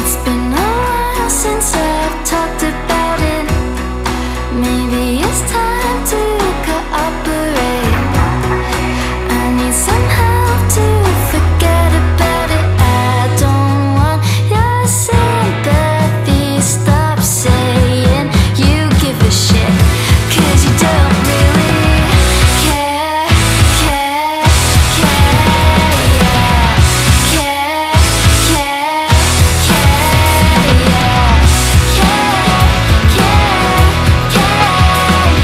It's been a while since I've talked about it. Maybe it's time to cooperate. I need some help to forget about it. I don't want your sympathy. Stop saying you give a shit, 'cause you don't really care, care, care, yeah. Care, care, care, yeah. Care, care, care,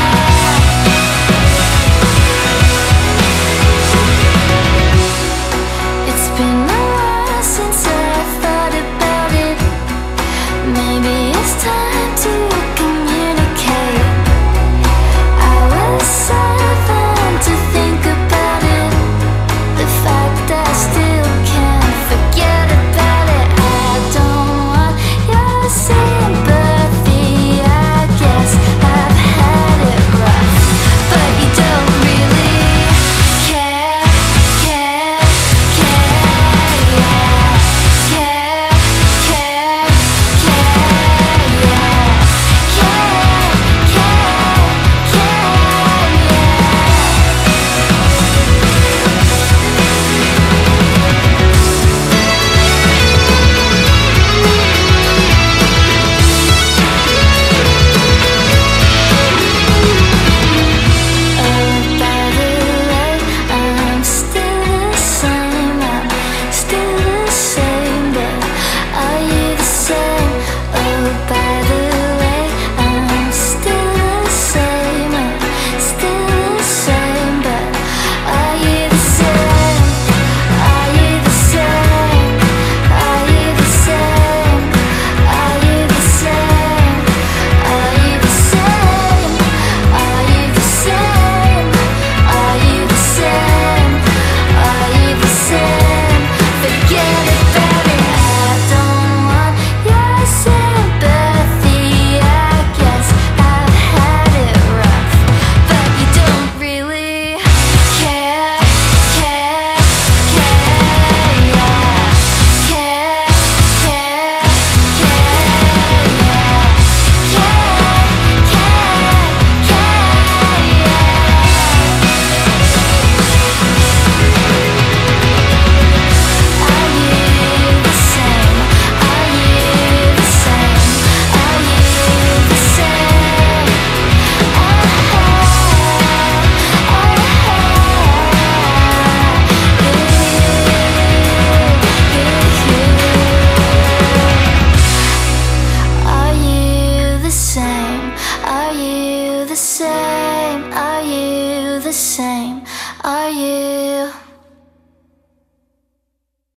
yeah. It's been a while since I thought about it. Maybe it's time to communicate. I was seven to think about it. The fact I still can't forget about it. I don't want your sympathy. I guess I've had it rough, but you don't really care, care, care, yeah. Care, care, care, yeah. Care, care, care, Oh, by the way, I'm still the same. I'm still the same, but are you the same? Oh, by the way, I'm still the same. I'm still the same, but are you the same? Are you the same? Are you the same? Are you the same? Are you the same? Are you the same? Are you the same? Are you the same? Forget about it. I don't want your sympathy. I guess I've had it rough, but you don't really care, care, care, yeah. Care, care, care, yeah. Care, care, care, yeah. Are you the same? Are you the same? Are you the same? Are you the same? Are you the same? Are you the same? Are you?